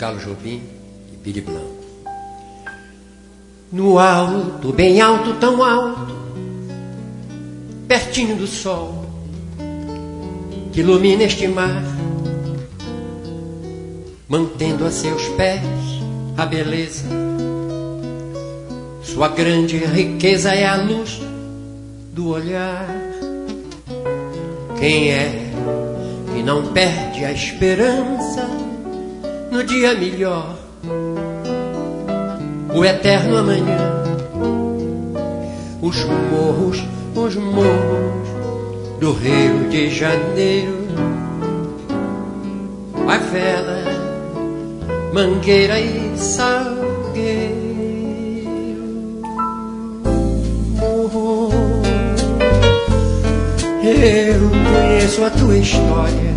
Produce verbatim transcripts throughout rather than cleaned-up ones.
Carlos Jobim e Billy Blanco. No alto, bem alto, tão alto, pertinho do sol que ilumina este mar, mantendo a seus pés a beleza. Sua grande riqueza é a luz do olhar. Quem é que não perde a esperança no dia melhor, o eterno amanhã? Os morros, os morros do Rio de Janeiro, a vela, Mangueira e Salgueiro. Oh, eu conheço a tua história,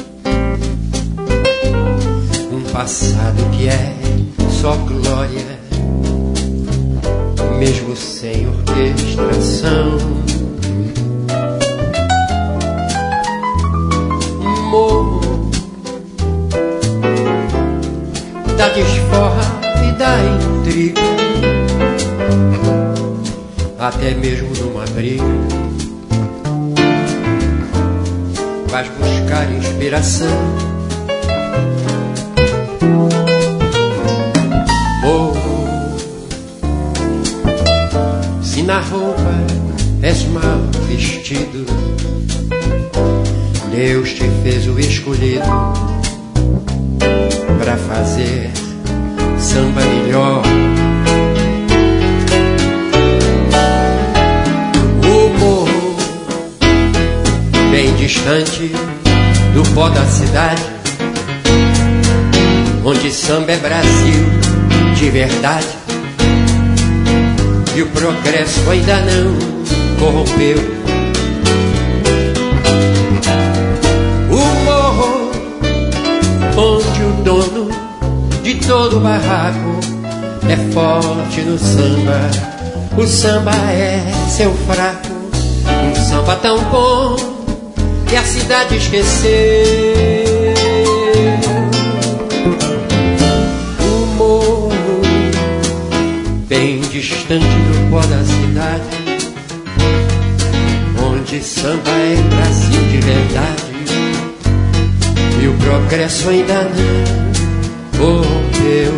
um passado que é só glória, mesmo sem orquestração. Morro da desforra e da intriga, até mesmo numa briga vais buscar inspiração. Morro, se na roupa és mal vestido, Deus te fez o escolhido pra fazer samba melhor. O morro, bem distante do pó da cidade, onde samba é Brasil de verdade, e o progresso ainda não corrompeu. Onde o dono de todo barraco é forte no samba, o samba é seu fraco. Um samba tão bom que a cidade esqueceu. O morro, bem distante do pó da cidade, onde samba é Brasil de verdade, e o progresso ainda não corrompeu.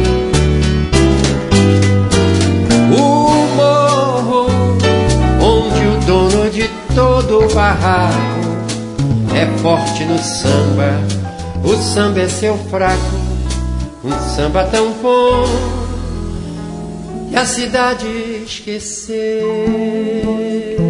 O morro, onde o dono de todo o barraco é forte no samba, o samba é seu fraco. Um samba tão bom que a cidade esqueceu.